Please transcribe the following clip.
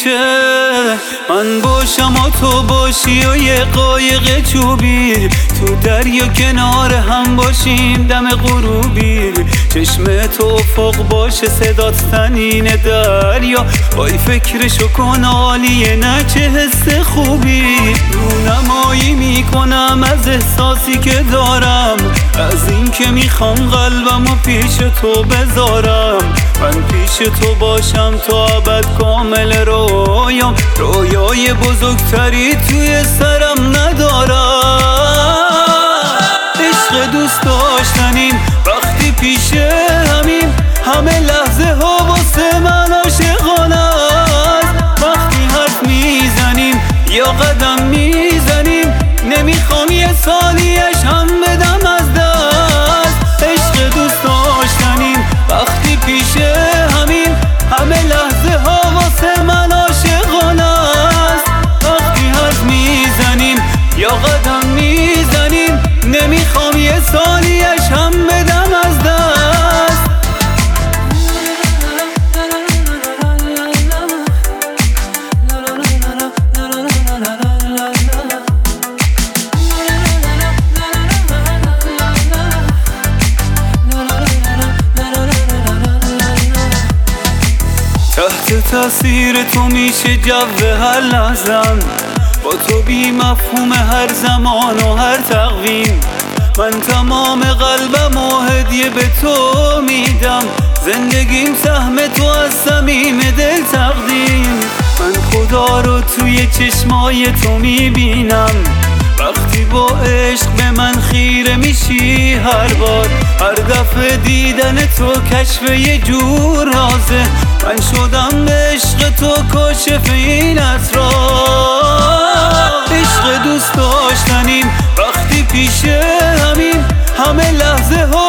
که من باشم و تو باشی و یه قایق چوبی تو دریا کنار هم باشیم دم غروبی چشم تو افق باشه صدات تنین دریا وای فکرشو کن عالیه نه چه حس خوبی رونمایی میکنم از احساسی که دارم از این که میخوام قلبمو پیش تو بذارم من پیش تو باشم تا ابد کامل رویام رویای بزرگتری توی سرم ندارم عشق دوست داشتنیم وقتی پیش همیم همه لحظه ها واسه من عاشقانه است وقتی حرف میزنیم یا قدم میزنیم نمیخوام یه سالیش هم بدم از دست عشق دوست داشتنیم وقتی پیش همیم همه لحظه ها واسه من عاشقانه است وقتی حرف میزنیم یا قدم میزنیم نمیخوام یه سالیش هم بدم از دست تحت تاثیر تو میشه جو هر لحظم با تو بی مفهوم هر زمان و هر تقویم من تمام قلبم و هدیه به تو میدم زندگیم سهم تو از صمیم دل تقدیم من خدا رو توی چشمای تو میبینم وقتی با عشق به من خیره میشی هر بار هر دفعه دیدن تو کشف یه جور رازه من شدم به عشق تو کاشف این اسرار عشق دوست داشتنیم وقتی پیش همیم همه لحظه ها